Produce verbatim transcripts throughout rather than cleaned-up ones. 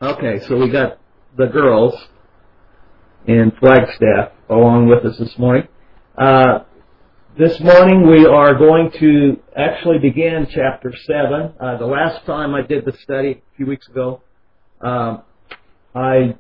Okay, so we got the girls in Flagstaff along with us this morning. Uh, this morning we are going to actually begin chapter seven. Uh, the last time I did the study a few weeks ago, um, I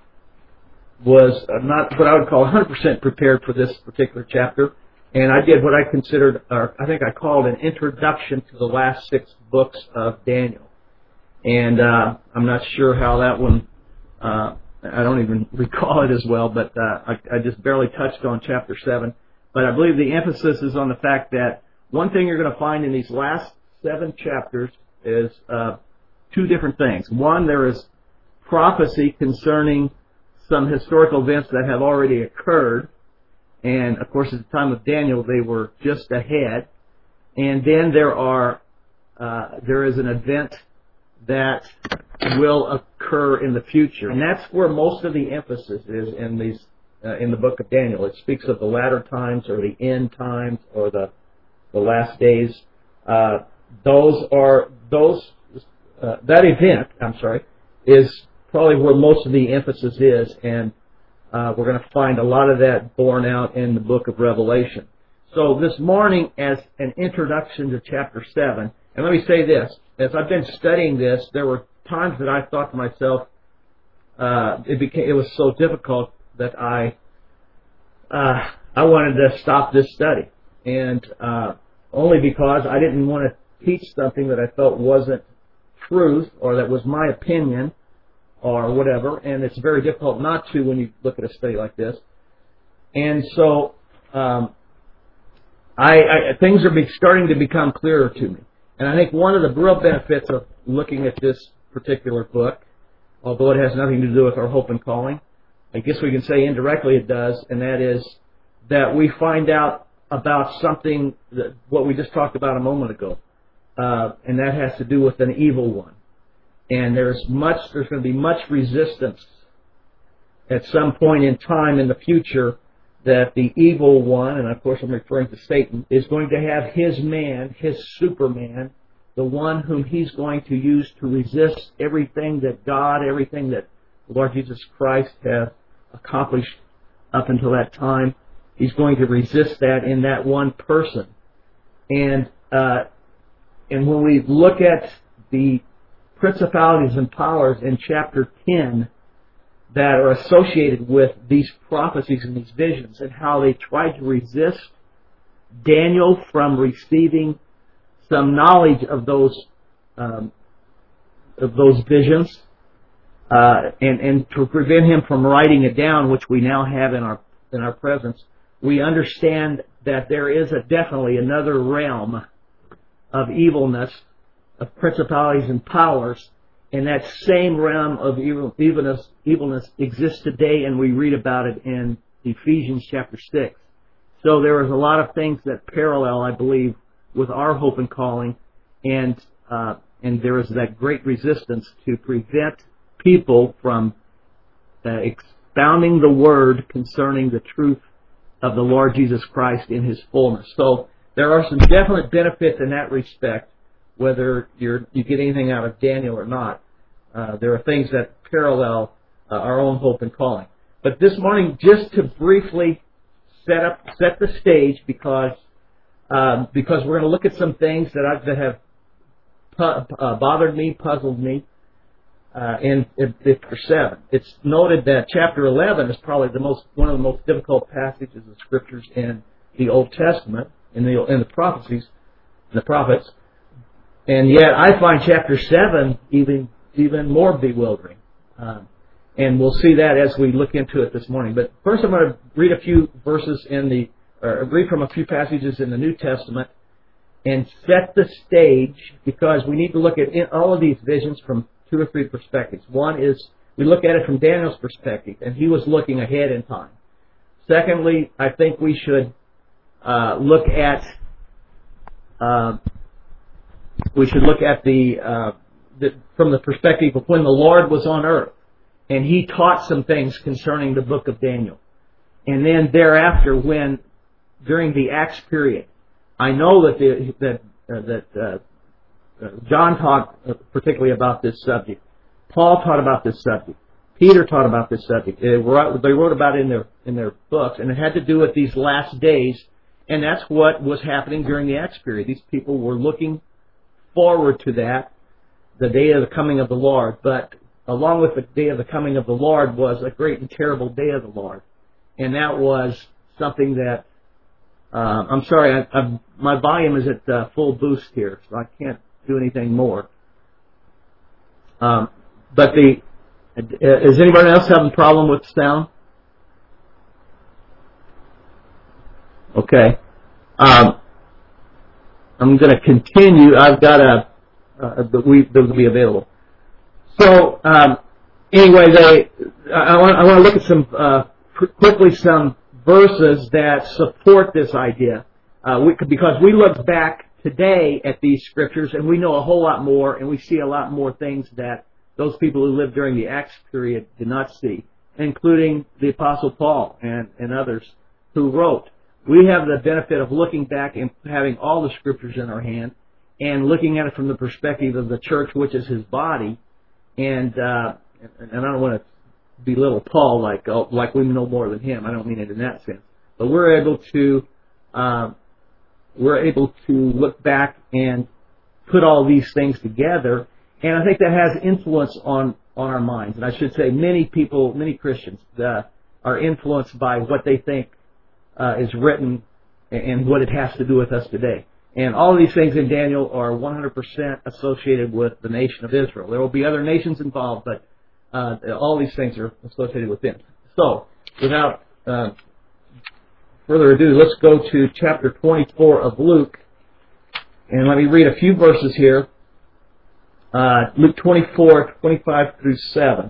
was not what I would call one hundred percent prepared for this particular chapter, and I did what I considered, or I think I called an introduction to the last six books of Daniel. And uh, I'm not sure how that one, uh, I don't even recall it as well, but uh, I, I just barely touched on chapter seven. But I believe the emphasis is on the fact that one thing you're going to find in these last seven chapters is uh, two different things. One, there is prophecy concerning some historical events that have already occurred. And, of course, at the time of Daniel, they were just ahead. And then there are, uh, there is an event that will occur in the future, and that's where most of the emphasis is in these uh, in the book of Daniel. It speaks of the latter times, or the end times, or the the last days. Uh, those are those uh, that event. I'm sorry, is probably where most of the emphasis is, and uh, we're going to find a lot of that borne out in the book of Revelation. So this morning, as an introduction to chapter seven, and let me say this. As I've been studying this, there were times that I thought to myself, uh, it became it was so difficult that I uh, I wanted to stop this study, and uh, only because I didn't want to teach something that I felt wasn't truth or that was my opinion or whatever. And it's very difficult not to when you look at a study like this. And so um, I, I things are be, starting to become clearer to me. And I think one of the real benefits of looking at this particular book, although it has nothing to do with our hope and calling, I guess we can say indirectly it does, and that is that we find out about something, that, what we just talked about a moment ago, uh, and that has to do with an evil one. And there's much, there's going to be much resistance at some point in time in the future that the evil one, and of course I'm referring to Satan, is going to have his man, his Superman, the one whom he's going to use to resist everything that God, everything that the Lord Jesus Christ has accomplished up until that time. He's going to resist that in that one person. And uh, and when we look at the principalities and powers in chapter ten, that are associated with these prophecies and these visions, and how they tried to resist Daniel from receiving some knowledge of those um, of those visions, uh, and and to prevent him from writing it down, which we now have in our in our presence. We understand that there is a definitely another realm of evilness, of principalities and powers. And that same realm of evil, evilness, evilness exists today, and we read about it in Ephesians chapter six. So there is a lot of things that parallel, I believe, with our hope and calling, and uh, and there is that great resistance to prevent people from uh, expounding the word concerning the truth of the Lord Jesus Christ in His fullness. So there are some definite benefits in that respect, whether you're, you get anything out of Daniel or not. Uh, there are things that parallel uh, our own hope and calling. But this morning, just to briefly set up, set the stage, because um, because we're going to look at some things that I, that have pu- uh, bothered me, puzzled me uh, in, in chapter seven. It's noted that chapter eleven is probably the most one of the most difficult passages of scriptures in the Old Testament, in the in the prophecies, in the prophets. And yet, I find chapter seven even even more bewildering. Um, and we'll see that as we look into it this morning. But first I'm going to read a few verses in the, or read from a few passages in the New Testament and set the stage, because we need to look at all of these visions from two or three perspectives. One is, we look at it from Daniel's perspective, and he was looking ahead in time. Secondly, I think we should uh, look at uh, We should look at the, uh, the from the perspective of when the Lord was on earth, and He taught some things concerning the book of Daniel. And then thereafter, when during the Acts period, I know that the, that uh, that uh, uh, John talked particularly about this subject, Paul taught about this subject. Peter taught about this subject. They wrote, they wrote about it in their in their books, and it had to do with these last days, and that's what was happening during the Acts period. These people were looking forward to that, the day of the coming of the Lord. But along with the day of the coming of the Lord was a great and terrible day of the Lord, and that was something that uh, I'm sorry, I, I, my volume is at uh, full boost here, so I can't do anything more. Um, but the is anybody else having a problem with sound? Okay. Um, I'm going to continue. I've got a uh, the we those will be available. So um, anyway, they I want I want to look at some uh, quickly some verses that support this idea, uh, we, because we look back today at these scriptures and we know a whole lot more, and we see a lot more things that those people who lived during the Acts period did not see, including the Apostle Paul and, and others who wrote. We have the benefit of looking back and having all the scriptures in our hand and looking at it from the perspective of the church, which is his body. And uh, and I don't want to belittle Paul like oh, like we know more than him. I don't mean it in that sense. But we're able to uh, we're able to look back and put all these things together. And I think that has influence on, on our minds. And I should say many people, many Christians uh, are influenced by what they think uh, is written and what it has to do with us today. And all of these things in Daniel are one hundred percent associated with the nation of Israel. There will be other nations involved, but uh, all these things are associated with them. So, without uh, further ado, let's go to chapter twenty-four of Luke. And let me read a few verses here. Uh, Luke twenty-four, twenty-five through seven.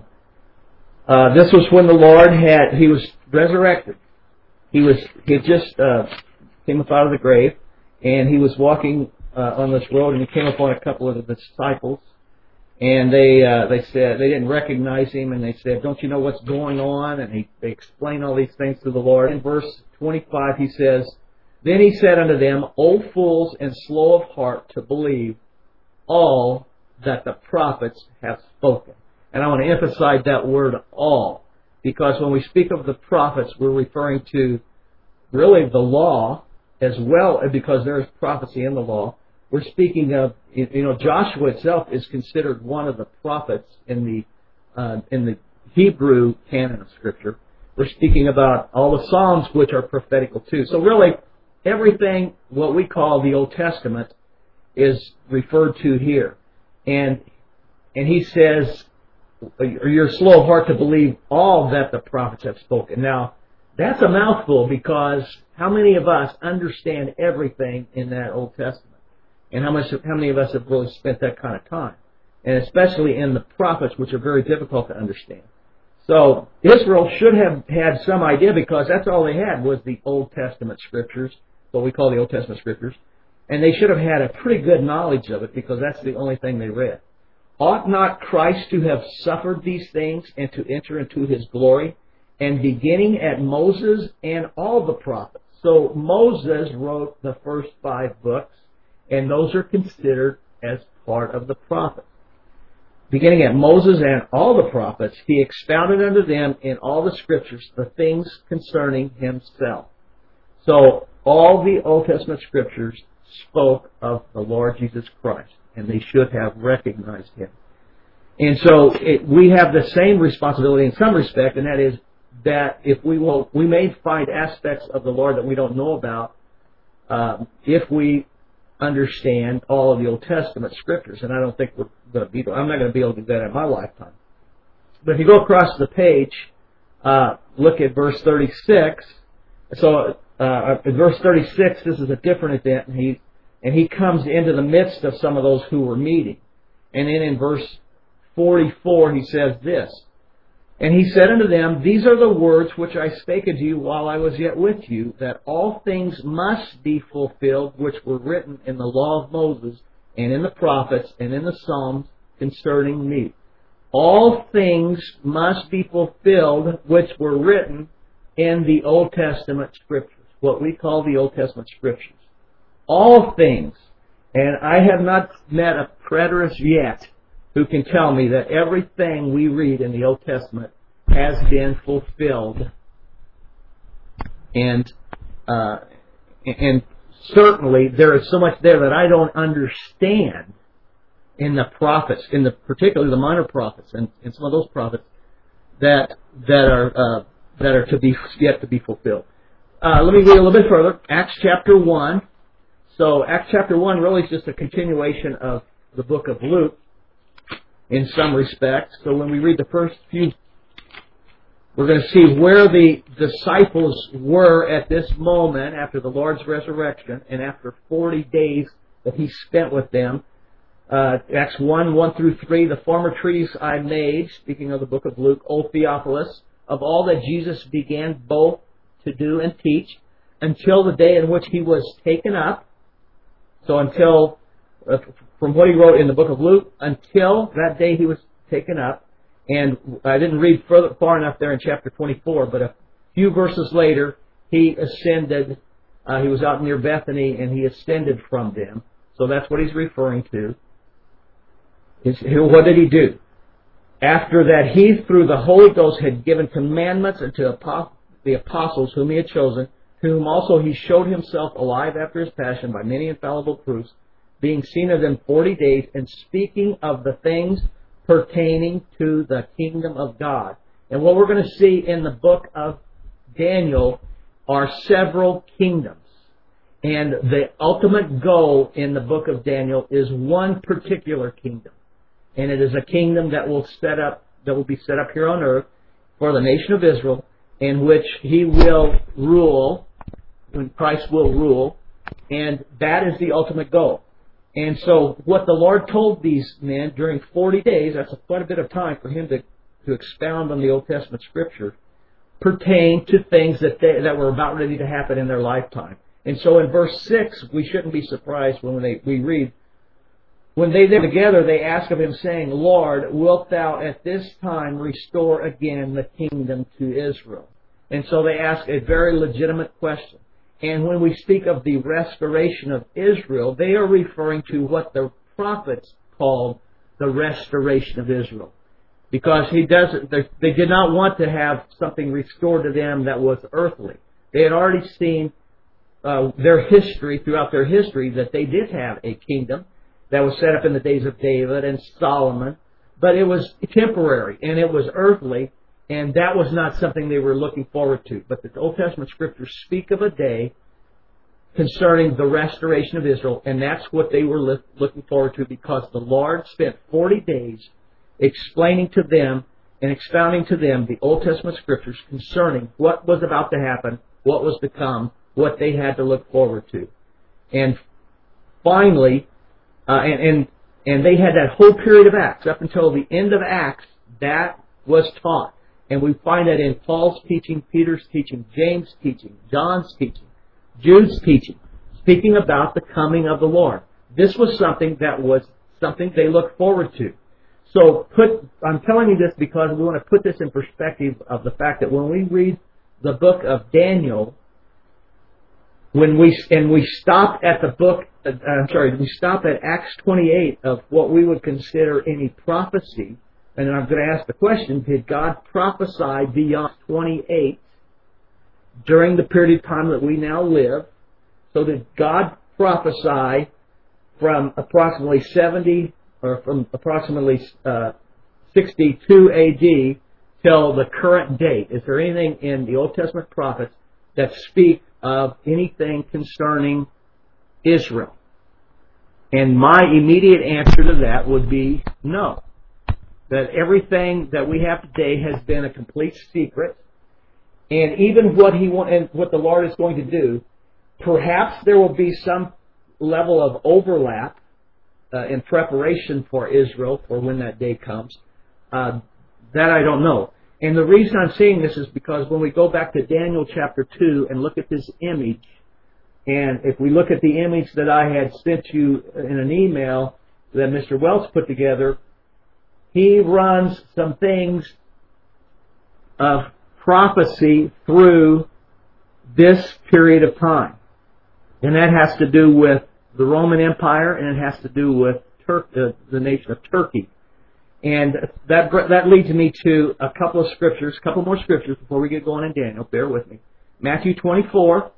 Uh, this was when the Lord had, He was resurrected. He was, He had just uh, came up out of the grave, and He was walking uh, on this road, and He came upon a couple of the disciples, and they uh, they said, they didn't recognize Him, and they said, "Don't you know what's going on?" And he, they explained all these things to the Lord. In verse twenty-five, He says, "Then He said unto them, O fools and slow of heart to believe all that the prophets have spoken." And I want to emphasize that word all, because when we speak of the prophets, we're referring to really the law as well, because there is prophecy in the law. We're speaking of, you know, Joshua itself is considered one of the prophets in the uh, in the Hebrew canon of Scripture. We're speaking about all the Psalms, which are prophetical too. So really, everything what we call the Old Testament is referred to here. And and he says, you're slow of heart to believe all that the prophets have spoken. Now, that's a mouthful, because how many of us understand everything in that Old Testament? And how much? How many of us have really spent that kind of time? And especially in the prophets, which are very difficult to understand. So Israel should have had some idea, because that's all they had was the Old Testament Scriptures, what we call the Old Testament Scriptures. And they should have had a pretty good knowledge of it, because that's the only thing they read. Ought not Christ to have suffered these things and to enter into His glory? And beginning at Moses and all the prophets. So Moses wrote the first five books, and those are considered as part of the prophets. Beginning at Moses and all the prophets, He expounded unto them in all the Scriptures the things concerning Himself. So all the Old Testament Scriptures spoke of the Lord Jesus Christ, and they should have recognized Him. And so it, we have the same responsibility in some respect, and that is that if we will, we may find aspects of the Lord that we don't know about um, if we understand all of the Old Testament Scriptures. And I don't think we're going to be. I'm not going to be able to do that in my lifetime. But if you go across the page, uh, look at verse thirty-six. So uh, in verse thirty-six, this is a different event, and he and he comes into the midst of some of those who were meeting. And then in verse forty-four, he says this. And he said unto them, These are the words which I spake unto you while I was yet with you, that all things must be fulfilled which were written in the law of Moses, and in the prophets, and in the Psalms concerning me. All things must be fulfilled which were written in the Old Testament Scriptures, what we call the Old Testament Scriptures. All things. And I have not met a preterist yet who can tell me that everything we read in the Old Testament has been fulfilled. And uh, and certainly there is so much there that I don't understand in the prophets, in the particularly the minor prophets and, and some of those prophets that that are uh, that are to be yet to be fulfilled. Uh, let me read a little bit further. Acts chapter one. So Acts chapter one really is just a continuation of the book of Luke in some respects. So when we read the first few, we're going to see where the disciples were at this moment after the Lord's resurrection and after forty days that He spent with them. Uh, Acts one, one through three, the former treatise I made, speaking of the book of Luke, O Theophilus, of all that Jesus began both to do and teach, until the day in which He was taken up. So until, uh, from what He wrote in the book of Luke, until that day He was taken up. And I didn't read further far enough there in chapter twenty-four, but a few verses later, He ascended. Uh, he was out near Bethany, and He ascended from them. So that's what He's referring to. His, what did He do? After that, He, through the Holy Ghost, had given commandments unto the apostles whom He had chosen, to whom also He showed Himself alive after His passion by many infallible proofs, being seen of them forty days, and speaking of the things pertaining to the kingdom of God. And what we're going to see in the book of Daniel are several kingdoms. And the ultimate goal in the book of Daniel is one particular kingdom. And it is a kingdom that will set up, that will be set up here on earth for the nation of Israel, in which He will rule, when Christ will rule, and that is the ultimate goal. And so what the Lord told these men during forty days, that's quite a bit of time for Him to, to expound on the Old Testament Scripture, pertained to things that they, that were about ready to happen in their lifetime. And so in verse six, we shouldn't be surprised when they, we read, when they were together, they asked of Him, saying, Lord, wilt Thou at this time restore again the kingdom to Israel? And so they ask a very legitimate question. And when we speak of the restoration of Israel, they are referring to what the prophets called the restoration of Israel. Because he doesn't, they did not want to have something restored to them that was earthly. They had already seen uh, their history, throughout their history, that they did have a kingdom that was set up in the days of David and Solomon. But it was temporary and it was earthly. And that was not something they were looking forward to. But the Old Testament Scriptures speak of a day concerning the restoration of Israel, and that's what they were li- looking forward to, because the Lord spent forty days explaining to them and expounding to them the Old Testament Scriptures concerning what was about to happen, what was to come, what they had to look forward to. And finally, uh, and, and, and they had that whole period of Acts, up until the end of Acts, that was taught. And we find that in Paul's teaching, Peter's teaching, James' teaching, John's teaching, Jude's teaching, speaking about the coming of the Lord. This was something that was something they looked forward to. So put, I'm telling you this because we want to put this in perspective of the fact that when we read the book of Daniel, when we and we stop at the book, uh, I'm sorry, we stop at Acts twenty-eight of what we would consider any prophecy. And I'm going to ask the question, did God prophesy beyond twenty-eight during the period of time that we now live? So did God prophesy from approximately seventy, or from approximately uh, sixty-two A D till the current date? Is there anything in the Old Testament prophets that speak of anything concerning Israel? And my immediate answer to that would be no. That everything that we have today has been a complete secret, and even what he want, and what the Lord is going to do, perhaps there will be some level of overlap uh, in preparation for Israel for when that day comes. Uh, that I don't know. And the reason I'm saying this is because when we go back to Daniel chapter two and look at this image, and if we look at the image that I had sent you in an email that Mister Welch put together, he runs some things of prophecy through this period of time. And that has to do with the Roman Empire, and it has to do with Tur- uh, the nation of Turkey. And that that leads me to a couple of scriptures, a couple more scriptures before we get going in Daniel. Bear with me. Matthew twenty-four.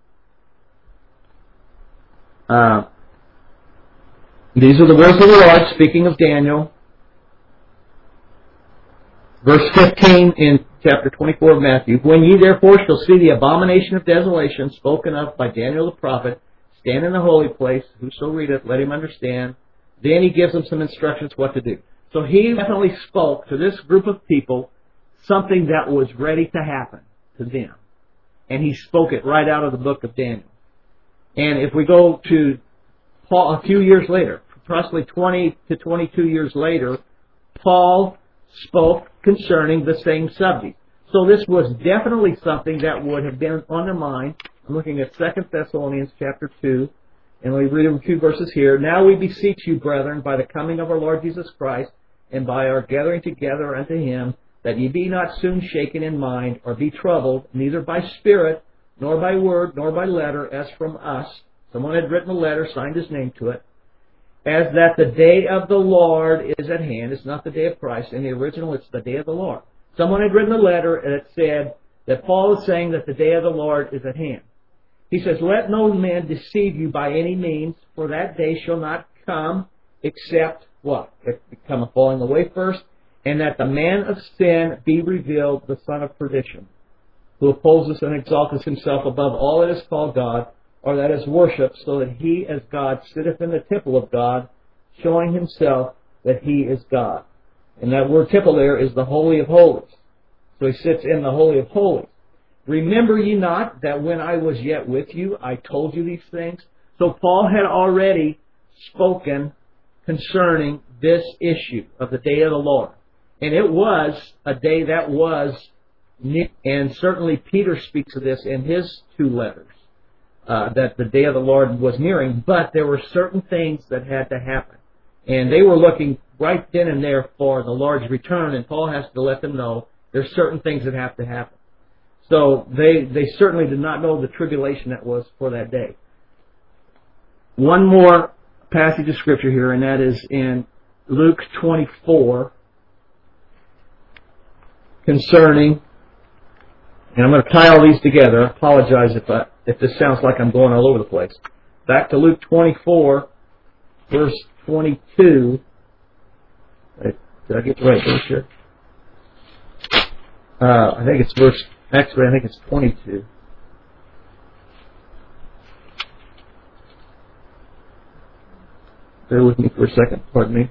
Uh, these are the words of the Lord, speaking of Daniel. Verse fifteen in chapter twenty-four of Matthew. When ye therefore shall see the abomination of desolation spoken of by Daniel the prophet, stand in the holy place, whoso readeth, let him understand. Then he gives them some instructions what to do. So he definitely spoke to this group of people something that was ready to happen to them. And he spoke it right out of the book of Daniel. And if we go to Paul a few years later, approximately twenty to twenty-two years later, Paul spoke concerning the same subject. So this was definitely something that would have been on their mind. I'm looking at Second Thessalonians chapter two, and we read a few verses here. Now we beseech you, brethren, by the coming of our Lord Jesus Christ, and by our gathering together unto Him, that ye be not soon shaken in mind, or be troubled, neither by spirit, nor by word, nor by letter, as from us. Someone had written a letter, signed his name to it. As that the day of the Lord is at hand. It's not the day of Christ. In the original, it's the day of the Lord. Someone had written a letter, and it said that Paul is saying that the day of the Lord is at hand. He says, let no man deceive you by any means, for that day shall not come, except what? It come a falling away first, and that the man of sin be revealed, the son of perdition, who opposes and exalteth himself above all that is called God, or that is worshipped, so that he as God sitteth in the temple of God, showing himself that he is God. And that word temple there is the Holy of Holies. So he sits in the Holy of Holies. Remember ye not that when I was yet with you, I told you these things? So Paul had already spoken concerning this issue of the day of the Lord. And it was a day that was near. And certainly Peter speaks of this in his two letters, uh, that the day of the Lord was nearing. But there were certain things that had to happen. And they were looking right then and there for the Lord's return. And Paul has to let them know there's certain things that have to happen. So they, they certainly did not know the tribulation that was for that day. One more passage of Scripture here, and that is in Luke twenty-four, concerning, and I'm going to tie all these together. I apologize if I, if this sounds like I'm going all over the place. Back to Luke twenty-four, verse twenty-two. Did I get the right verse here? Uh, I think it's verse, actually I think it's twenty-two. Bear with me for a second, pardon me.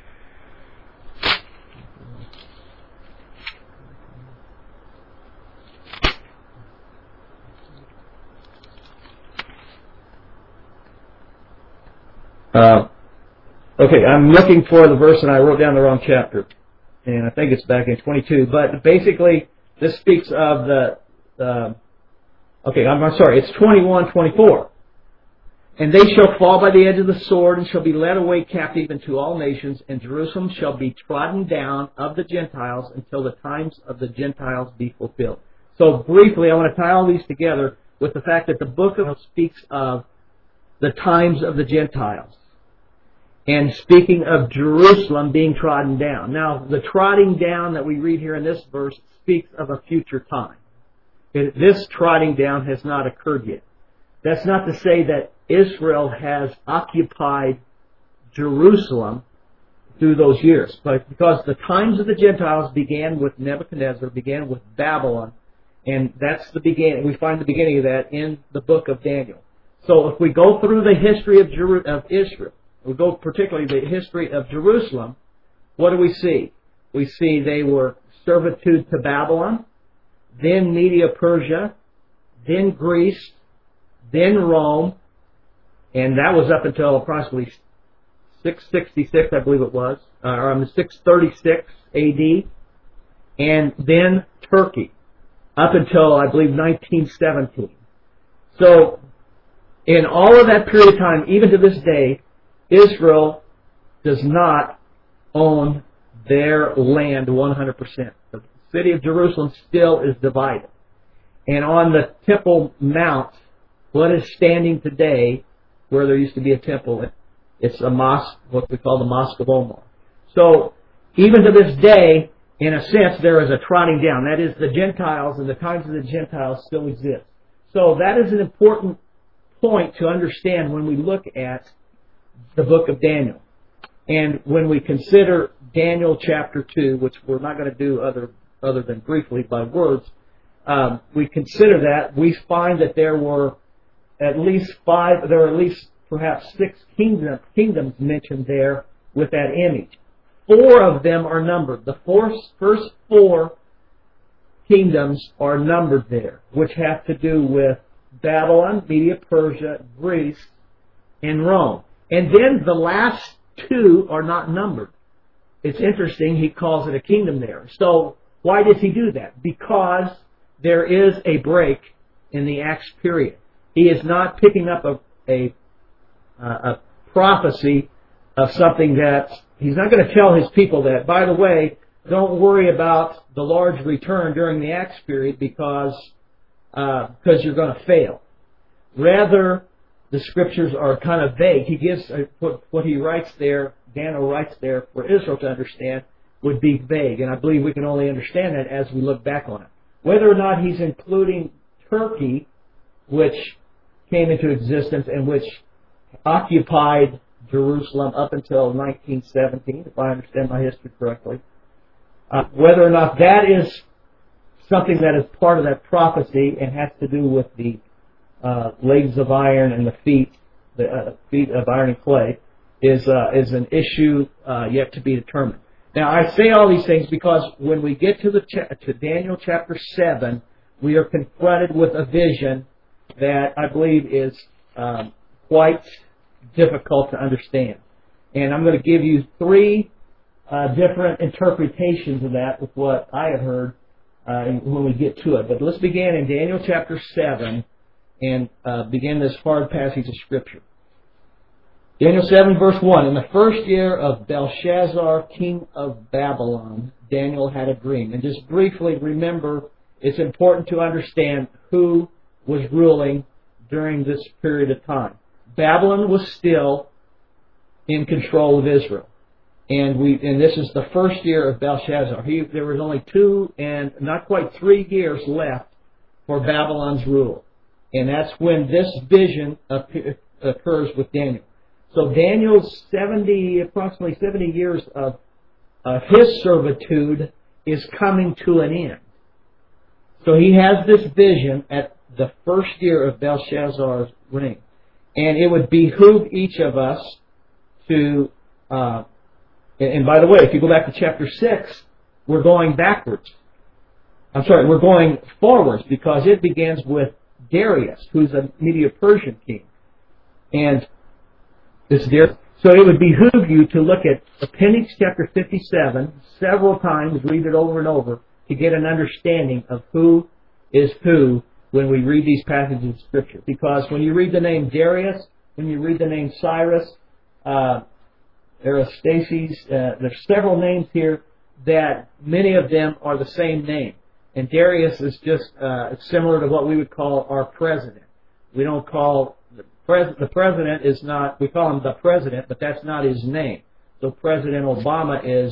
Uh, okay, I'm looking for the verse and I wrote down the wrong chapter. And I think it's back in twenty-two. But basically, this speaks of the... Uh, okay, I'm, I'm sorry, it's twenty-one, twenty-four. And they shall fall by the edge of the sword, and shall be led away captive into all nations, and Jerusalem shall be trodden down of the Gentiles until the times of the Gentiles be fulfilled. So briefly, I want to tie all these together with the fact that the book of speaks of the times of the Gentiles. And speaking of Jerusalem being trodden down. Now, the trotting down that we read here in this verse speaks of a future time. It, this trotting down has not occurred yet. That's not to say that Israel has occupied Jerusalem through those years. But because the times of the Gentiles began with Nebuchadnezzar, began with Babylon, and that's the beginning. We find the beginning of that in the book of Daniel. So if we go through the history of, Jeru- of Israel, we go particularly the history of Jerusalem, what do we see? We see they were servitude to Babylon, then Media-Persia, then Greece, then Rome, and that was up until approximately six sixty-six, I believe it was, uh, or six thirty-six A D, and then Turkey, up until, I believe, nineteen seventeen. So, in all of that period of time, even to this day, Israel does not own their land one hundred percent. The city of Jerusalem still is divided. And on the Temple Mount, what is standing today, where there used to be a temple, it's a mosque, what we call the Mosque of Omar. So, even to this day, in a sense, there is a trotting down. That is, the Gentiles and the times of the Gentiles still exist. So that is an important point to understand when we look at the book of Daniel. And when we consider Daniel chapter two, which we're not going to do other other than briefly by words, um, we consider that, we find that there were at least five, there are at least perhaps six kingdom, kingdoms mentioned there with that image. Four of them are numbered. The four, first four kingdoms are numbered there, which have to do with Babylon, Media, Persia, Greece, and Rome. And then the last two are not numbered. It's interesting, he calls it a kingdom there. So why does he do that? Because there is a break in the Acts period. He is not picking up a, a, a prophecy of something that, he's not going to tell his people that, by the way, don't worry about the large return during the Acts period because, uh, because you're going to fail. Rather, the scriptures are kind of vague. He gives, uh, what, what he writes there, Daniel writes there for Israel to understand, would be vague. And I believe we can only understand that as we look back on it. Whether or not he's including Turkey, which came into existence and which occupied Jerusalem up until nineteen seventeen, if I understand my history correctly. Uh, whether or not that is something that is part of that prophecy and has to do with the uh, legs of iron and the feet, the uh, feet of iron and clay, is uh, is an issue uh, yet to be determined. Now, I say all these things because when we get to the cha- to Daniel chapter seven, we are confronted with a vision that I believe is um, quite difficult to understand. And I'm going to give you three uh, different interpretations of that with what I have heard uh, when we get to it. But let's begin in Daniel chapter seven and uh, begin this hard passage of Scripture. Daniel seven verse one, in the first year of Belshazzar, king of Babylon, Daniel had a dream. And just briefly remember, it's important to understand who was ruling during this period of time. Babylon was still in control of Israel. And we and this is the first year of Belshazzar. He, there was only two and not quite three years left for Babylon's rule. And that's when this vision occurs with Daniel. So Daniel's seventy, approximately seventy years of, of his servitude is coming to an end. So he has this vision at the first year of Belshazzar's reign. And it would behoove each of us to, uh, and by the way, if you go back to chapter six, we're going backwards. I'm sorry, we're going forwards because it begins with Darius, who's a Medo-Persian king. And this Darius. So it would behoove you to look at Appendix chapter fifty-seven several times, read it over and over, to get an understanding of who is who when we read these passages of Scripture. Because when you read the name Darius, when you read the name Cyrus, uh, Aristaces, uh, there's several names here that many of them are the same name. And Darius is just uh, similar to what we would call our president. We don't call, the, pres- the president is not, we call him the president, but that's not his name. So President Obama is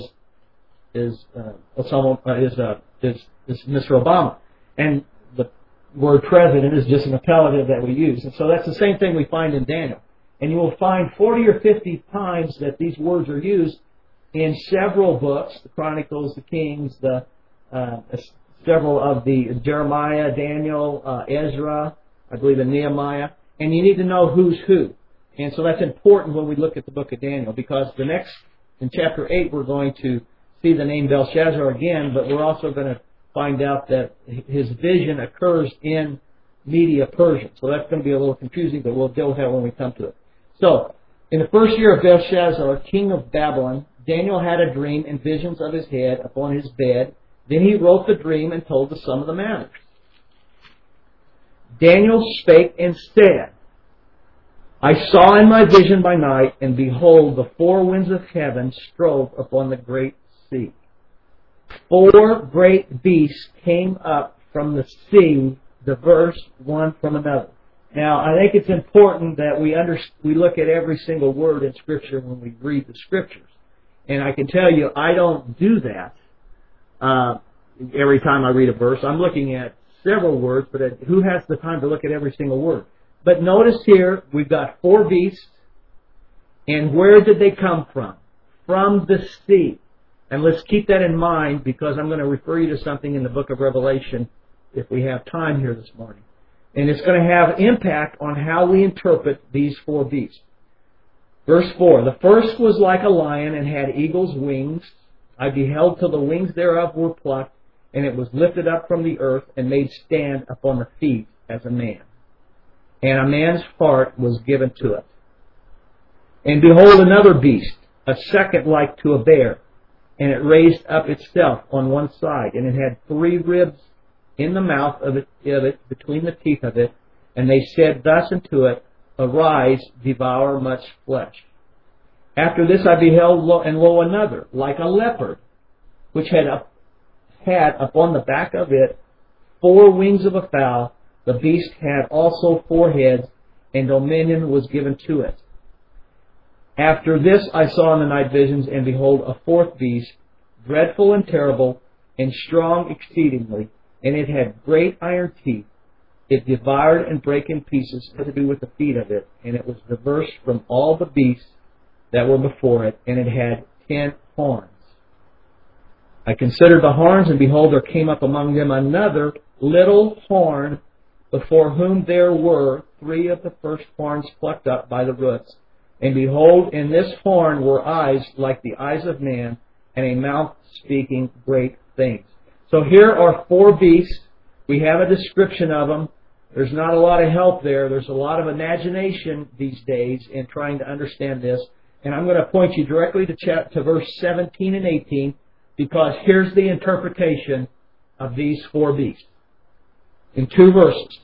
is uh, Osama, uh, is, uh, is is Mister Obama. And the word president is just an appellative that we use. And so that's the same thing we find in Daniel. And you will find forty or fifty times that these words are used in several books, the Chronicles, the Kings, the uh, several of the Jeremiah, Daniel, uh, Ezra, I believe in Nehemiah. And you need to know who's who. And so that's important when we look at the book of Daniel, because the next, in chapter eight, we're going to see the name Belshazzar again, but we're also going to find out that his vision occurs in Media Persia. So that's going to be a little confusing, but we'll deal with that when we come to it. So, in the first year of Belshazzar, king of Babylon, Daniel had a dream and visions of his head upon his bed. Then he wrote the dream and told the sum of the matter. Daniel spake and said, I saw in my vision by night, and behold, the four winds of heaven strove upon the great sea. Four great beasts came up from the sea, diverse one from another. Now, I think it's important that we under, we look at every single word in Scripture when we read the Scriptures. And I can tell you, I don't do that uh, every time I read a verse. I'm looking at several words, but who has the time to look at every single word? But notice here, we've got four beasts, and where did they come from? From the sea. And let's keep that in mind, because I'm going to refer you to something in the book of Revelation if we have time here this morning. And it's going to have impact on how we interpret these four beasts. Verse four, the first was like a lion and had eagle's wings. I beheld till the wings thereof were plucked, and it was lifted up from the earth and made stand upon the feet as a man. And a man's heart was given to it. And behold, another beast, a second like to a bear, and it raised up itself on one side, and it had three ribs in the mouth of it, of it, between the teeth of it, and they said thus unto it, Arise, devour much flesh. After this I beheld, lo, and lo, another, like a leopard, which had, up, had upon the back of it four wings of a fowl. The beast had also four heads, and dominion was given to it. After this I saw in the night visions, and behold, a fourth beast, dreadful and terrible, and strong exceedingly, and it had great iron teeth. It devoured and brake in pieces to do with the feet of it, and it was diverse from all the beasts that were before it, and it had ten horns. I considered the horns, and behold, there came up among them another little horn, before whom there were three of the first horns plucked up by the roots. And behold, in this horn were eyes like the eyes of man, and a mouth speaking great things. So here are four beasts. We have a description of them. There's not a lot of help there. There's a lot of imagination these days in trying to understand this. And I'm going to point you directly to, chapter, to verse seventeen and eighteen, because here's the interpretation of these four beasts. In two verses.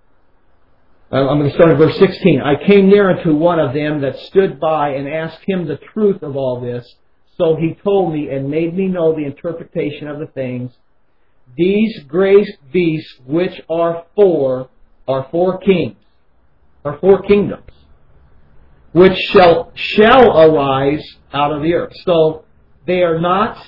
I'm going to start at verse sixteen. I came near unto one of them that stood by and asked him the truth of all this. So he told me and made me know the interpretation of the things. These great beasts, which are four, are four kings, are four kingdoms, which shall shall arise out of the earth. So they are not,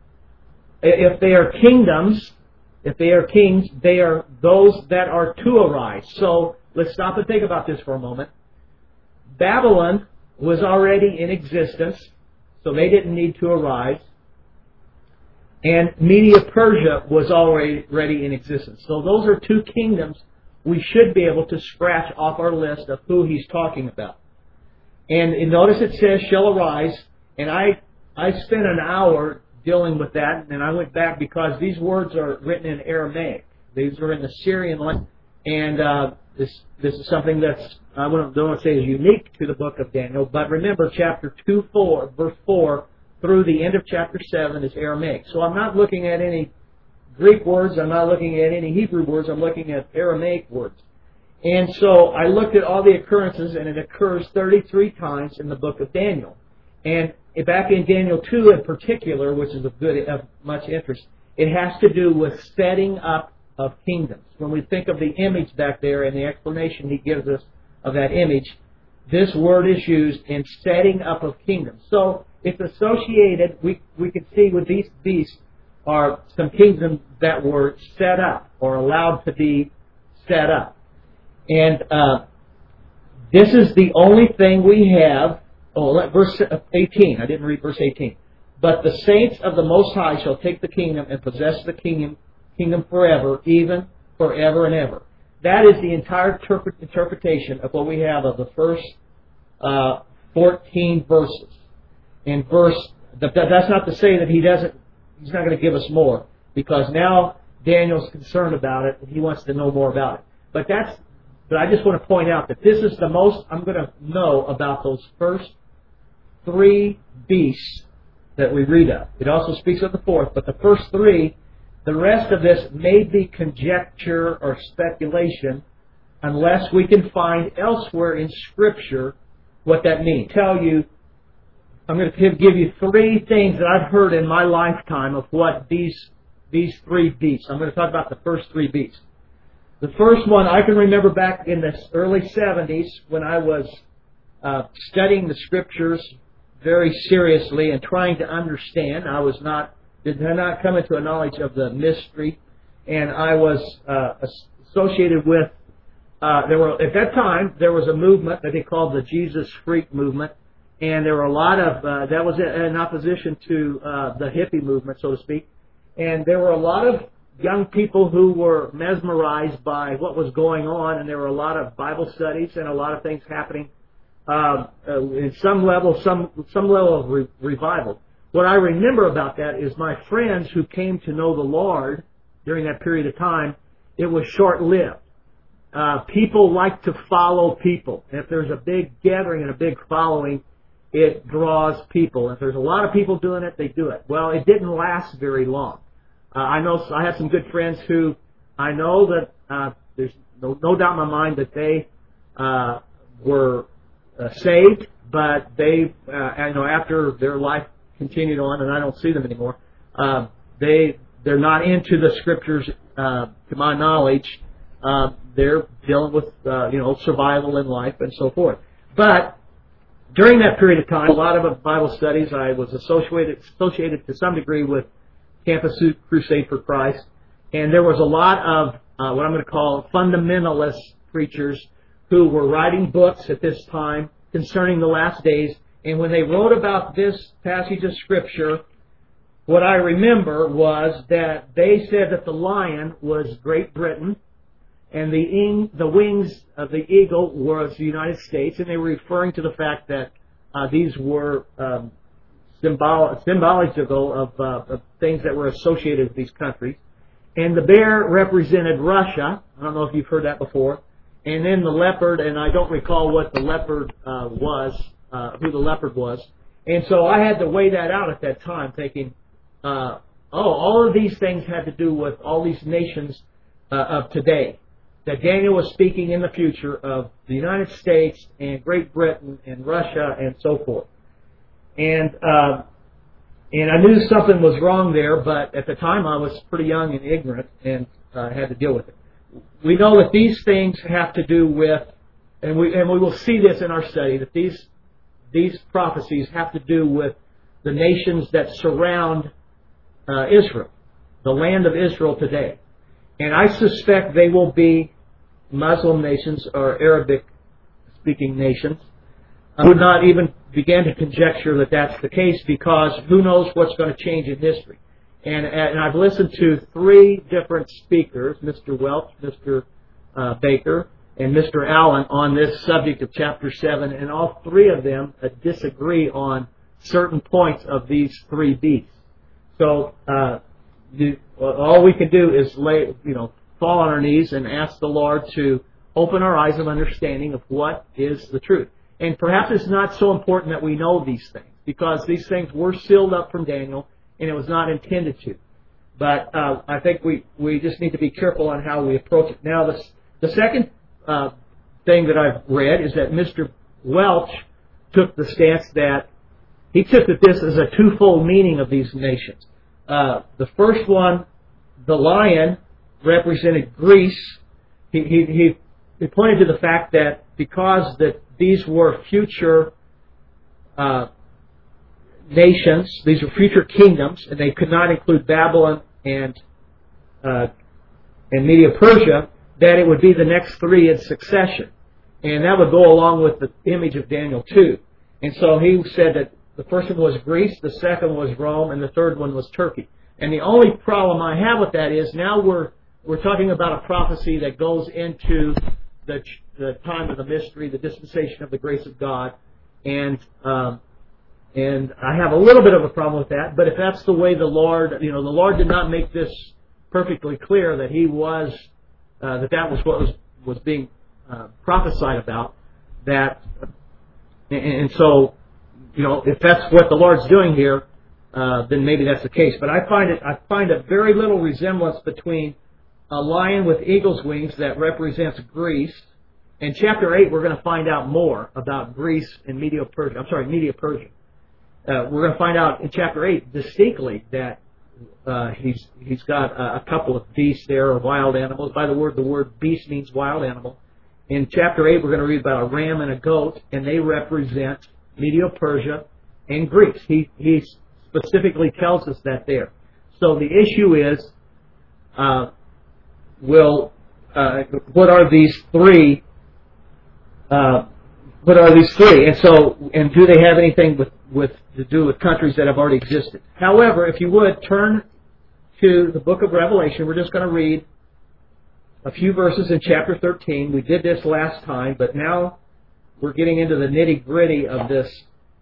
if they are kingdoms, if they are kings, they are those that are to arise. So let's stop and think about this for a moment. Babylon was already in existence, so they didn't need to arise. And Media-Persia was already already in existence. So those are two kingdoms we should be able to scratch off our list of who he's talking about. And, and notice it says, shall arise. And I, I spent an hour dealing with that, and I went back because these words are written in Aramaic. These are in the Syrian language. And uh, this this is something that's, I don't want to say is unique to the book of Daniel, but remember chapter two, four, verse four, through the end of chapter seven is Aramaic. So I'm not looking at any Greek words, I'm not looking at any Hebrew words, I'm looking at Aramaic words. And so I looked at all the occurrences, and it occurs thirty-three times in the book of Daniel. And back in Daniel two in particular, which is of good of much interest, it has to do with setting up of kingdoms. When we think of the image back there and the explanation he gives us of that image, this word is used in setting up of kingdoms. So it's associated, we, we can see with these beasts are some kingdoms that were set up or allowed to be set up. And uh, this is the only thing we have. Oh, let, verse eighteen. I didn't read verse eighteen. But the saints of the Most High shall take the kingdom and possess the kingdom kingdom forever, even forever and ever. That is the entire interpret, interpretation of what we have of the first uh, fourteen verses. In verse, that's not to say that he doesn't. He's not going to give us more, because now Daniel's concerned about it and he wants to know more about it. But that's. But I just want to point out that this is the most I'm going to know about those first three beasts that we read of. It also speaks of the fourth, but the first three, the rest of this may be conjecture or speculation unless we can find elsewhere in Scripture what that means. Tell you, I'm going to give you three things that I've heard in my lifetime of what these these three beasts. I'm going to talk about the first three beasts. The first one I can remember back in the early seventies when I was uh, studying the Scriptures very seriously and trying to understand. I was not, did not come into a knowledge of the mystery, and I was uh, associated with, uh, there were, at that time, there was a movement that they called the Jesus Freak movement, and there were a lot of, uh, that was in opposition to uh, the hippie movement, so to speak, and there were a lot of young people who were mesmerized by what was going on, and there were a lot of Bible studies and a lot of things happening uh, uh, in some level, some some level of re- revival. What I remember about that is my friends who came to know the Lord during that period of time, it was short-lived. Uh, people like to follow people. If there's a big gathering and a big following, it draws people. If there's a lot of people doing it, they do it. Well, it didn't last very long. Uh, I know I have some good friends who I know that uh, there's no, no doubt in my mind that they uh, were uh, saved, but they, uh, you know, after their life continued on, and I don't see them anymore, uh, they they're not into the scriptures, uh, to my knowledge. Uh, they're dealing with uh, you know survival in life and so forth. But during that period of time, a lot of Bible studies, I was associated associated to some degree with Campus Crusade for Christ, and there was a lot of uh, what I'm going to call fundamentalist preachers who were writing books at this time concerning the last days, and when they wrote about this passage of Scripture, what I remember was that they said that the lion was Great Britain, and the, ing, the wings of the eagle was the United States, and they were referring to the fact that uh, these were um, Symbol, symbolical of, uh, of things that were associated with these countries. And the bear represented Russia. I don't know if you've heard that before. And then the leopard, and I don't recall what the leopard uh, was, uh, who the leopard was. And so I had to weigh that out at that time, thinking, uh, oh, all of these things had to do with all these nations uh, of today. That Daniel was speaking in the future of the United States and Great Britain and Russia and so forth. And uh, and I knew something was wrong there, but at the time I was pretty young and ignorant and uh, had to deal with it. We know that these things have to do with, and we and we will see this in our study, that these these prophecies have to do with the nations that surround uh, Israel, the land of Israel today. And I suspect they will be Muslim nations or Arabic-speaking nations. I would not even begin to conjecture that that's the case, because who knows what's going to change in history. And, and I've listened to three different speakers, Mister Welch, Mister Uh, Baker, and Mister Allen, on this subject of chapter seven, and all three of them uh, disagree on certain points of these three beasts. So uh, the, all we can do is lay, you know, fall on our knees and ask the Lord to open our eyes of understanding of what is the truth. And perhaps it's not so important that we know these things, because these things were sealed up from Daniel, and it was not intended to. But uh, I think we, we just need to be careful on how we approach it. Now, the, the second uh, thing that I've read is that Mister Welch took the stance that he took that this is a twofold meaning of these nations. Uh, the first one, the lion, represented Greece. He, he, he, he pointed to the fact that because that these were future uh, nations, these were future kingdoms, and they could not include Babylon and uh, and Media-Persia, that it would be the next three in succession. And that would go along with the image of Daniel two. And so he said that the first one was Greece, the second was Rome, and the third one was Turkey. And the only problem I have with that is now we're we're talking about a prophecy that goes into the the time of the mystery, the dispensation of the grace of God, and um, and I have a little bit of a problem with that. But if that's the way the Lord, you know, the Lord did not make this perfectly clear that He was uh, that that was what was was being uh, prophesied about. That and, and so, you know, if that's what the Lord's doing here, uh, then maybe that's the case. But I find it I find a very little resemblance between a lion with eagle's wings that represents Greece. In chapter eight, we're going to find out more about Greece and Media-Persia. I'm sorry, Media-Persia. Uh, we're going to find out in chapter eight distinctly that uh, he's he's got a, a couple of beasts there, or wild animals. By the word, the word beast means wild animal. In chapter eight, we're going to read about a ram and a goat, and they represent Media-Persia in Greece. He, he specifically tells us that there. So the issue is, uh, will uh, what are these three? Uh, what are these three? And so, and do they have anything with, with to do with countries that have already existed? However, if you would turn to the book of Revelation, we're just going to read a few verses in chapter thirteen. We did this last time, but now we're getting into the nitty-gritty of this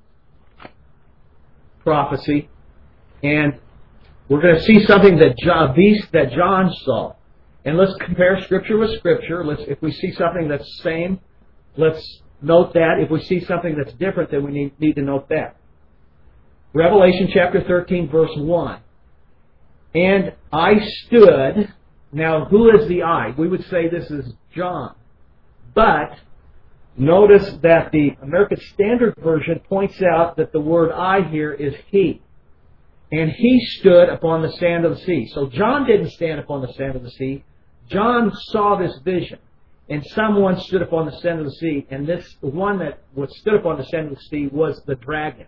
prophecy, and we're going to see something that John, beast that John saw. And let's compare Scripture with Scripture. Let's, if we see something that's the same, let's note that. If we see something that's different, then we need, need to note that. Revelation chapter thirteen, verse one. And I stood. Now, who is the I? We would say this is John. But notice that the American Standard Version points out that the word I here is he. And he stood upon the sand of the sea. So John didn't stand upon the sand of the sea. John saw this vision. And someone stood upon the sand of the sea. And this one that was stood upon the sand of the sea was the dragon.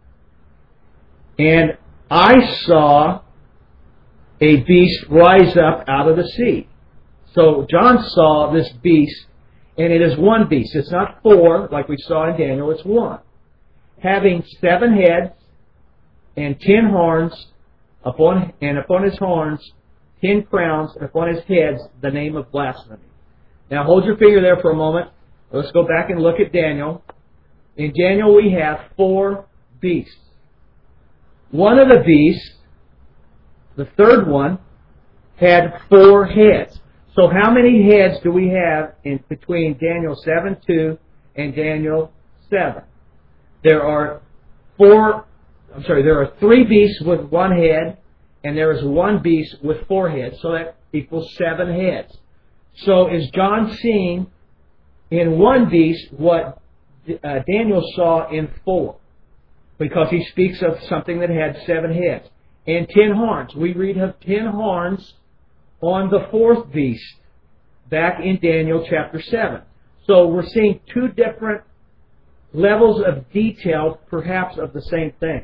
And I saw a beast rise up out of the sea. So John saw this beast, and it is one beast. It's not four, like we saw in Daniel, it's one. Having seven heads and ten horns, upon and upon his horns ten crowns, and upon his heads the name of blasphemy. Now hold your finger there for a moment. Let's go back and look at Daniel. In Daniel we have four beasts. One of the beasts, the third one, had four heads. So how many heads do we have in between Daniel seven two and Daniel seven? There are four, I'm sorry, there are three beasts with one head, and there is one beast with four heads. So that equals seven heads. So is John seeing in one beast what uh, Daniel saw in four? Because he speaks of something that had seven heads. And ten horns. We read of ten horns on the fourth beast back in Daniel chapter seven. So we're seeing two different levels of detail, perhaps of the same thing.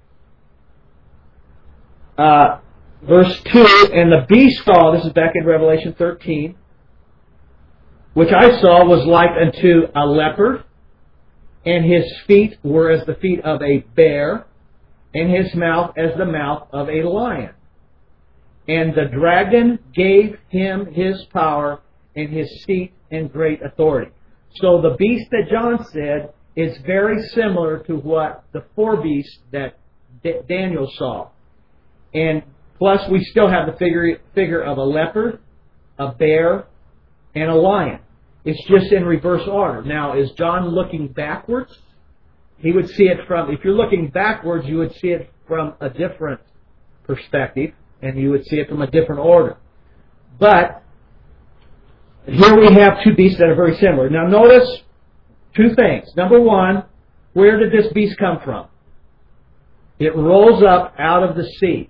Uh, verse two, and the beast saw, this is back in Revelation thirteen, which I saw was like unto a leopard, and his feet were as the feet of a bear, and his mouth as the mouth of a lion. And the dragon gave him his power and his seat and great authority. So the beast that John said is very similar to what the four beasts that D- Daniel saw. And plus we still have the figure, figure of a leopard, a bear, and a lion. It's just in reverse order. Now, is John looking backwards? He would see it from, if you're looking backwards, you would see it from a different perspective, and you would see it from a different order. But here we have two beasts that are very similar. Now notice two things. Number one, where did this beast come from? It rolls up out of the sea.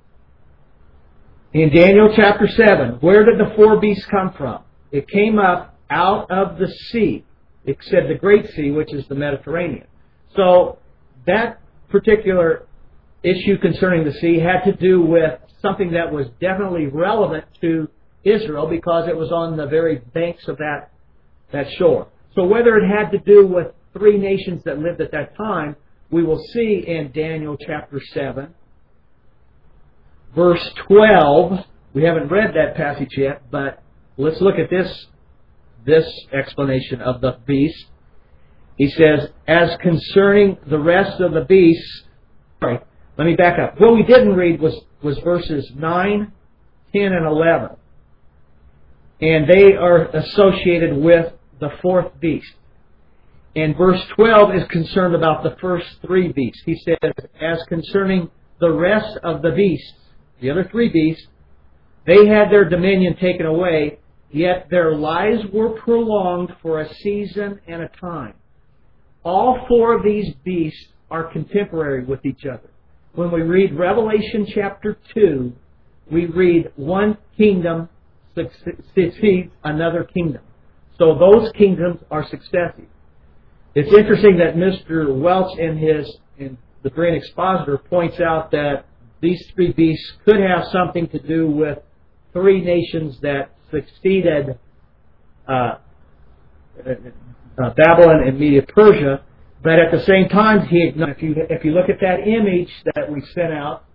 In Daniel chapter seven, where did the four beasts come from? It came up out of the sea. It said the Great Sea, which is the Mediterranean. So that particular issue concerning the sea had to do with something that was definitely relevant to Israel because it was on the very banks of that, that shore. So whether it had to do with three nations that lived at that time, we will see in Daniel chapter seven, verse twelve. We haven't read that passage yet, but let's look at this, this explanation of the beast. He says, as concerning the rest of the beasts, sorry, let me back up. What we didn't read was, was verses nine, ten, and eleven. And they are associated with the fourth beast. And verse twelve is concerned about the first three beasts. He says, as concerning the rest of the beasts, the other three beasts, they had their dominion taken away, yet their lives were prolonged for a season and a time. All four of these beasts are contemporary with each other. When we read Revelation chapter two, we read one kingdom succeeds another kingdom. So those kingdoms are successive. It's interesting that Mister Welch in his in the Berean expositor, points out that these three beasts could have something to do with three nations that succeeded uh, uh, Babylon and Media-Persia. But at the same time, he if you if you look at that image that we sent out,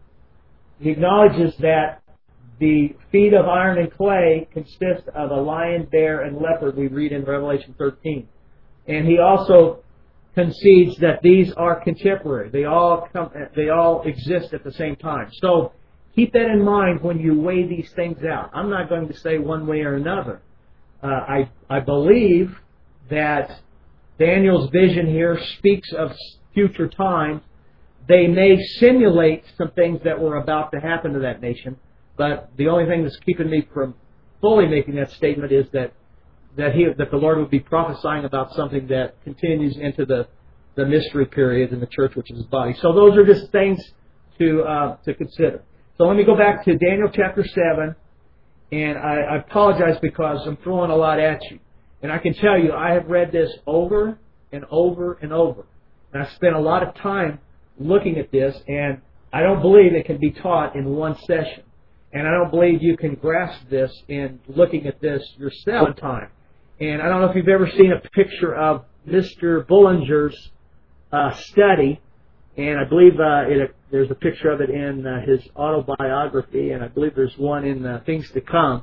he acknowledges that the feet of iron and clay consist of a lion, bear, and leopard. We read in Revelation thirteen, and he also concedes that these are contemporary. They all come. They all exist at the same time. So keep that in mind when you weigh these things out. I'm not going to say one way or another. Uh, I I believe that Daniel's vision here speaks of future times. They may simulate some things that were about to happen to that nation, but the only thing that's keeping me from fully making that statement is that that he that the Lord would be prophesying about something that continues into the, the mystery period in the church, which is His body. So those are just things to uh, to consider. So let me go back to Daniel chapter seven, and I, I apologize because I'm throwing a lot at you. And I can tell you, I have read this over and over and over. And I've spent a lot of time looking at this, and I don't believe it can be taught in one session. And I don't believe you can grasp this in looking at this yourself in time. And I don't know if you've ever seen a picture of Mister Bullinger's uh, study, and I believe uh, it, there's a picture of it in uh, his autobiography, and I believe there's one in uh, Things to Come.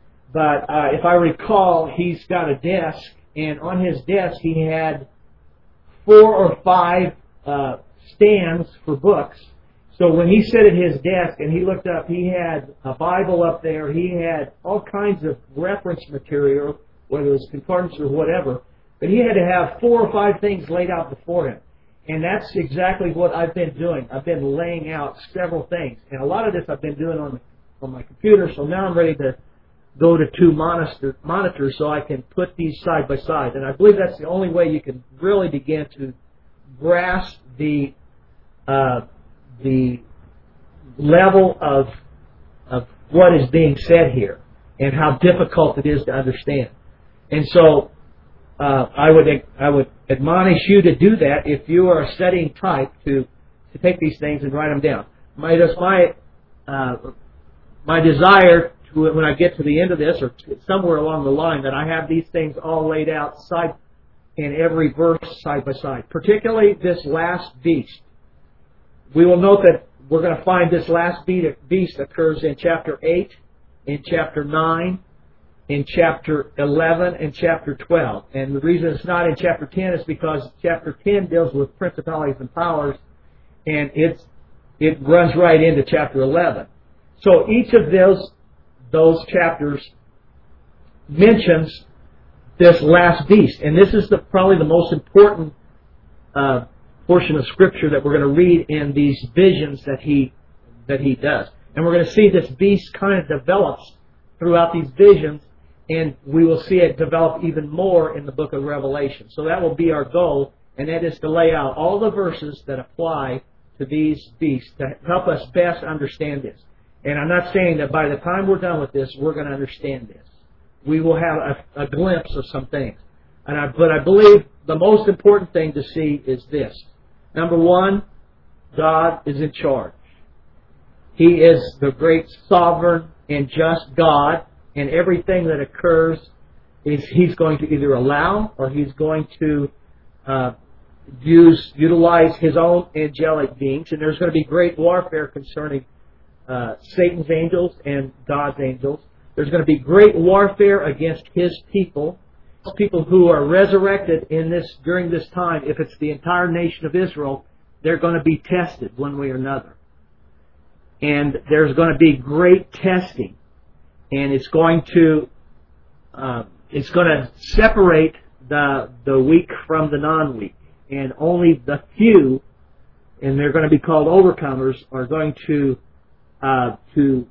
But uh, if I recall, he's got a desk, and on his desk he had four or five uh, stands for books. So when he sat at his desk and he looked up, he had a Bible up there. He had all kinds of reference material, whether it was concordance or whatever. But he had to have four or five things laid out before him. And that's exactly what I've been doing. I've been laying out several things. And a lot of this I've been doing on, on my computer, so now I'm ready to go to two monitor, monitors so I can put these side by side. And I believe that's the only way you can really begin to grasp the uh, the level of of what is being said here and how difficult it is to understand. And so uh, I would I would admonish you to do that if you are a studying type, to to take these things and write them down. My my uh, my desire to, when I get to the end of this, or somewhere along the line, that I have these things all laid out side in every verse side by side. Particularly this last beast. We will note that we're going to find this last beast occurs in chapter eight, in chapter nine, in chapter eleven, and chapter twelve. And the reason it's not in chapter ten is because chapter ten deals with principalities and powers, and it's it runs right into chapter eleven. So each of those those chapters mentions this last beast, and this is the, probably the most important uh, portion of Scripture that we're going to read in these visions that he that he does. And we're going to see this beast kind of develops throughout these visions, and we will see it develop even more in the book of Revelation. So that will be our goal, and that is to lay out all the verses that apply to these beasts to help us best understand this. And I'm not saying that by the time we're done with this, we're going to understand this. We will have a, a glimpse of some things. And I, but I believe the most important thing to see is this. Number one, God is in charge. He is the great sovereign and just God, and everything that occurs is He's going to either allow or He's going to uh, use utilize His own angelic beings. And there's going to be great warfare concerning uh, Satan's angels and God's angels. There's going to be great warfare against His people. People who are resurrected in this during this time, if it's the entire nation of Israel, they're going to be tested one way or another. And there's going to be great testing, and it's going to uh, it's going to separate the the weak from the non-weak, and only the few, and they're going to be called overcomers, are going to uh, to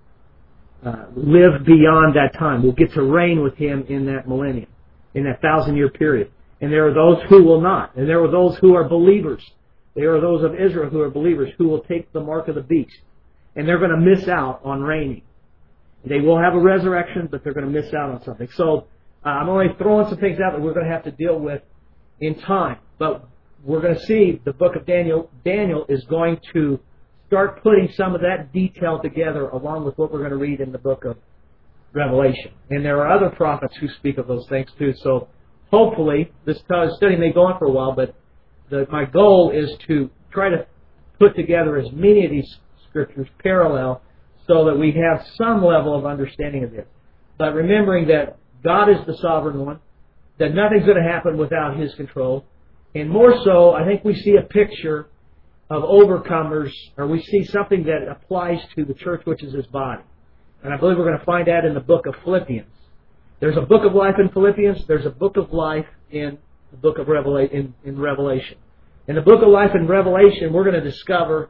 uh, live beyond that time. We'll get to reign with Him in that millennium, in that thousand-year period. And there are those who will not. And there are those who are believers. There are those of Israel who are believers who will take the mark of the beast. And they're going to miss out on reigning. They will have a resurrection, but they're going to miss out on something. So uh, I'm only throwing some things out that we're going to have to deal with in time. But we're going to see the book of Daniel. Daniel is going to start putting some of that detail together along with what we're going to read in the book of Revelation. And there are other prophets who speak of those things too. So hopefully, this study may go on for a while, but the, my goal is to try to put together as many of these scriptures parallel so that we have some level of understanding of this. But remembering that God is the sovereign one, that nothing's going to happen without His control. And more so, I think we see a picture of overcomers, or we see something that applies to the church, which is His body. And I believe we're going to find that in the book of Philippians. There's a book of life in Philippians. There's a book of life in the book of Revela- in, in Revelation. In the book of life in Revelation, we're going to discover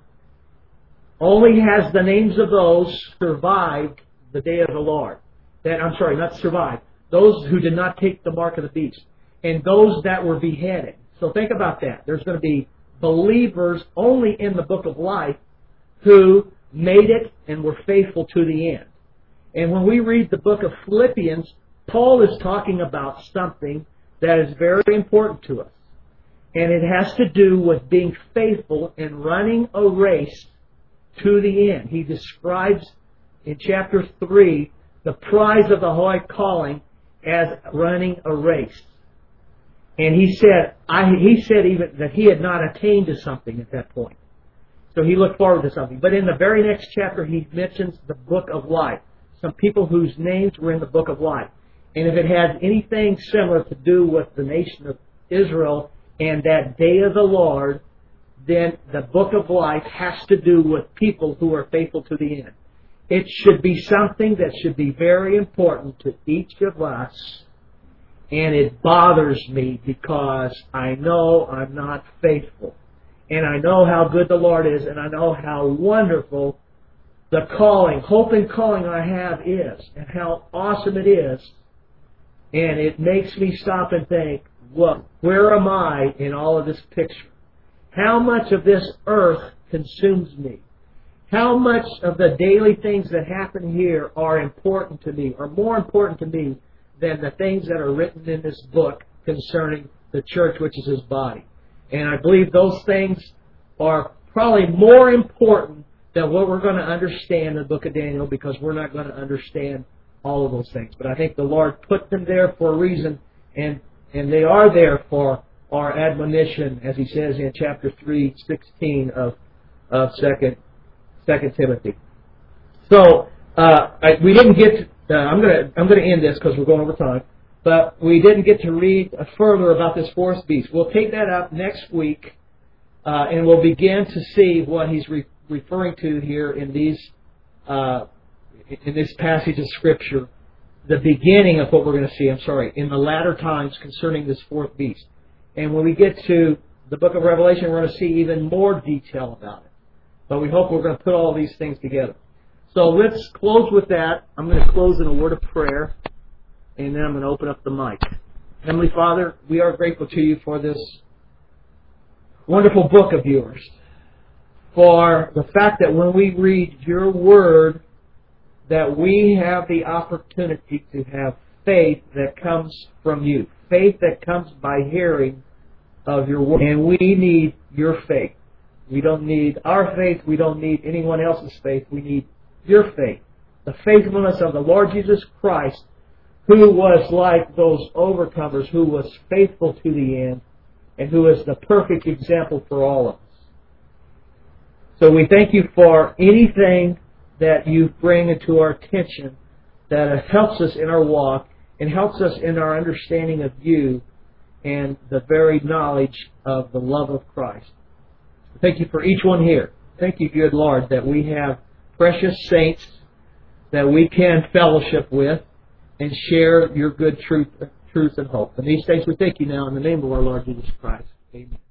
only has the names of those survived the day of the Lord. That I'm sorry, not survived. Those who did not take the mark of the beast. And those that were beheaded. So think about that. There's going to be believers only in the book of life who made it and were faithful to the end. And when we read the book of Philippians, Paul is talking about something that is very important to us. And it has to do with being faithful and running a race to the end. He describes in chapter three the prize of the high calling as running a race. And he said, I, he said even that he had not attained to something at that point. So he looked forward to something. But in the very next chapter, he mentions the book of life. Some people whose names were in the book of life. And if it has anything similar to do with the nation of Israel and that day of the Lord, then the book of life has to do with people who are faithful to the end. It should be something that should be very important to each of us. And it bothers me because I know I'm not faithful. And I know how good the Lord is, and I know how wonderful the calling, hope and calling I have is, and how awesome it is. And it makes me stop and think, well, where am I in all of this picture? How much of this earth consumes me? How much of the daily things that happen here are important to me, are more important to me than the things that are written in this book concerning the church, which is His body. And I believe those things are probably more important than what we're going to understand in the book of Daniel, because we're not going to understand all of those things. But I think the Lord put them there for a reason, and, and they are there for our admonition, as He says in chapter three, sixteen of, of Second Timothy. So, uh, I, we didn't get to, Uh, I'm going to I'm going to end this because we're going over time. But we didn't get to read further about this fourth beast. We'll take that up next week, uh, and we'll begin to see what he's re- referring to here in these uh, in this passage of Scripture. The beginning of what we're going to see. I'm sorry, in the latter times concerning this fourth beast. And when we get to the book of Revelation, we're going to see even more detail about it. But we hope we're going to put all these things together. So let's close with that. I'm going to close in a word of prayer, and then I'm going to open up the mic. Heavenly Father, we are grateful to You for this wonderful book of Yours, for the fact that when we read Your Word, that we have the opportunity to have faith that comes from You, faith that comes by hearing of Your Word. And we need Your faith. We don't need our faith. We don't need anyone else's faith. We need Your faith, the faithfulness of the Lord Jesus Christ, who was like those overcomers, who was faithful to the end, and who is the perfect example for all of us. So we thank You for anything that You bring into our attention that helps us in our walk and helps us in our understanding of You and the very knowledge of the love of Christ. Thank You for each one here. Thank You, good Lord, that we have precious saints that we can fellowship with and share Your good truth, truth and hope. And these things we thank You now in the name of our Lord Jesus Christ. Amen.